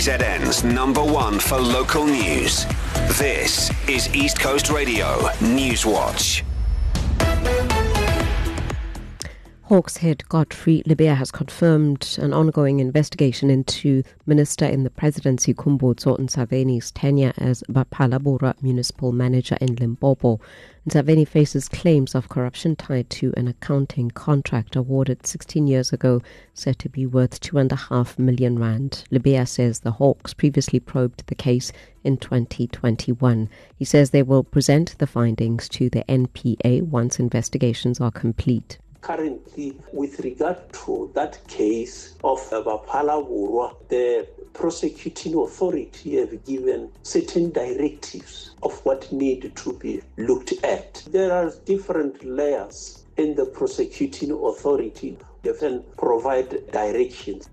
KZN's #1 for local news. This is East Coast Radio Newswatch. Hawks head Godfrey Lebeya has confirmed an ongoing investigation into Minister in the Presidency Khumbudzo Ntshavheni's tenure as Baphalabhura municipal manager in Limpopo. Ntshavheni faces claims of corruption tied to an accounting contract awarded 16 years ago, said to be worth R2.5 million. Lebeya says the Hawks previously probed the case in 2021. He says they will present the findings to the NPA once investigations are complete. Currently, with regard to that case of Baphalabhura, the prosecuting authority have given certain directives of what need to be looked at. There are different layers in the prosecuting authority that can provide directions.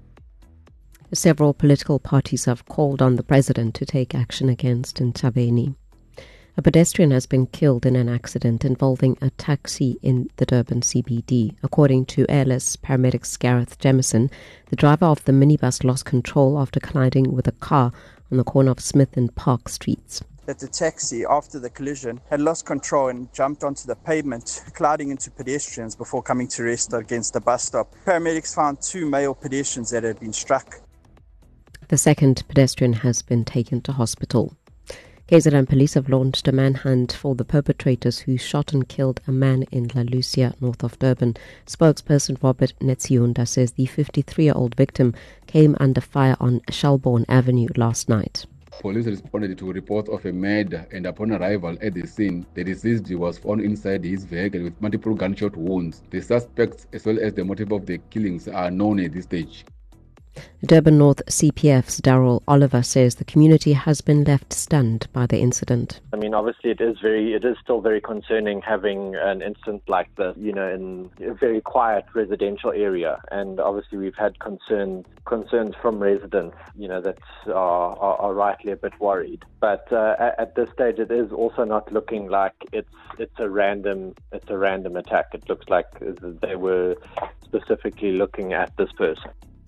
Several political parties have called on the president to take action against Ntshavheni. A pedestrian has been killed in an accident involving a taxi in the Durban CBD. According to airless paramedics Gareth Jemison, the driver of the minibus lost control after colliding with a car on the corner of Smith and Park Streets. That the taxi, after the collision, had lost control and jumped onto the pavement, colliding into pedestrians before coming to rest against the bus stop. Paramedics found 2 male pedestrians that had been struck. The second pedestrian has been taken to hospital. KZN police have launched a manhunt for the perpetrators who shot and killed a man in La Lucia, north of Durban. Spokesperson Robert Netsiunda says the 53-year-old victim came under fire on Shelbourne Avenue last night. Police responded to a report of a murder, and upon arrival at the scene, the deceased was found inside his vehicle with multiple gunshot wounds. The suspects as well as the motive of the killings are known at this stage. Durban North CPF's Darryl Oliver says the community has been left stunned by the incident. I mean, obviously it is still very concerning having an incident like this, in a very quiet residential area. And obviously we've had concerns from residents, that are rightly a bit worried. But at this stage, it is also not looking like it's a random attack. It looks like they were specifically looking at this person.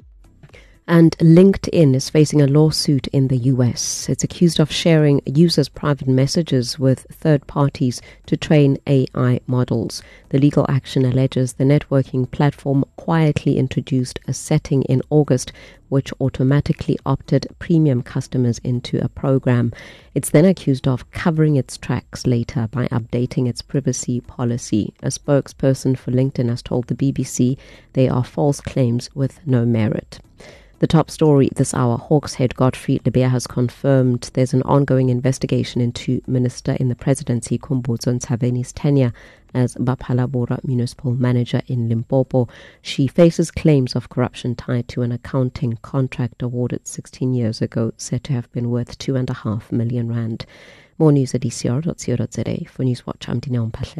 And LinkedIn is facing a lawsuit in the US. It's accused of sharing users' private messages with third parties to train AI models. The legal action alleges the networking platform quietly introduced a setting in August which automatically opted premium customers into a program. It's then accused of covering its tracks later by updating its privacy policy. A spokesperson for LinkedIn has told the BBC they are false claims with no merit. The top story this hour, Hawks head Godfrey Lebeya has confirmed there's an ongoing investigation into Minister in the Presidency Khumbudzo Ntshavheni's tenure as Baphalabhura municipal manager in Limpopo. She faces claims of corruption tied to an accounting contract awarded 16 years ago, said to have been worth R2.5 million. More news at ecr.co.za. For Newswatch, I'm Dineo Mphahle.